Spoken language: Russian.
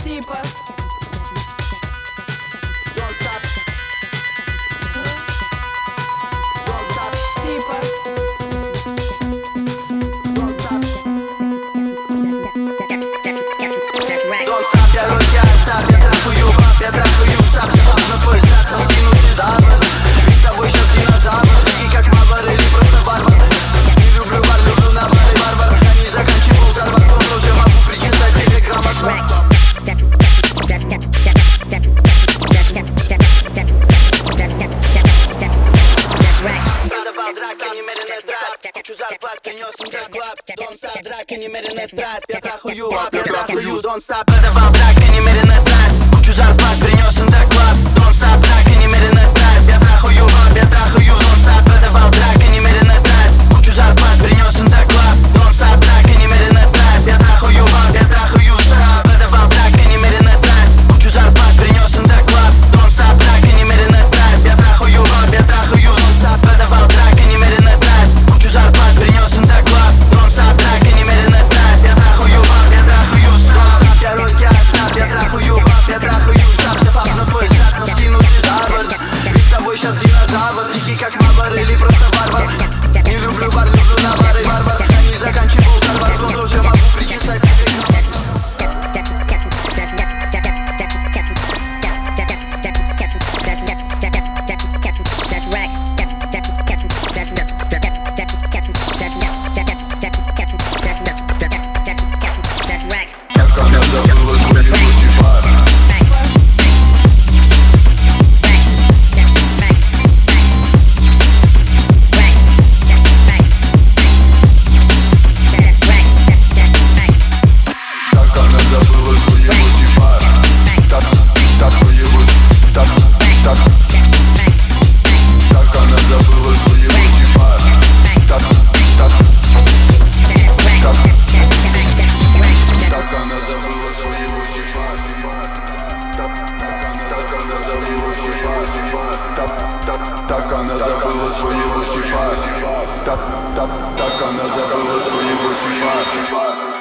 типа. Я трахаю сам, все на твой старт, скинуть за борт. Ведь с тобой сейчас динозавр, такие как Мавр или просто варвар. Не люблю бар, люблю на бар и варвар. Я не заканчивал Гарвард, но уже могу причесать тебе грамотно. Продавал драки, немеренный трат. Кучу зарплат принес им так клаб. Don't stop, драки, немеренный трат. Я трахаю, don't stop. Продавал драки, немеренный трат. Кучу зарплат принес им так клаб. Don't stop, драки, немеренный трат. Я трахаю, don't stop. Продавал драки, немеренный трат. Кучу зарплат принес им так клаб. Don't stop, драки, немеренный трат. Я трахаю, stop. Продавал драки, немеренный трат. Кучу зарплат принес им так клаб. Don't stop, драки, немеренный трат. Я трахаю, don't stop. Продавал драки, немеренный трат. Кучу зарплат принес им так клаб. Don't stop, драки, немеренный трат. Я трахаю, stop. Я русский астап, я трахаю, сам. Все пап на твой старт, но скинуть за борт. Ведь с тобой сейчас динозавр, дикий как Мавр или просто варвар. Не люблю бар, люблю на бар и варвар. Я не заканчивал Гарвард, но уже могу причесать тебе Так она забыла своего типа. Так она забыла своего типа.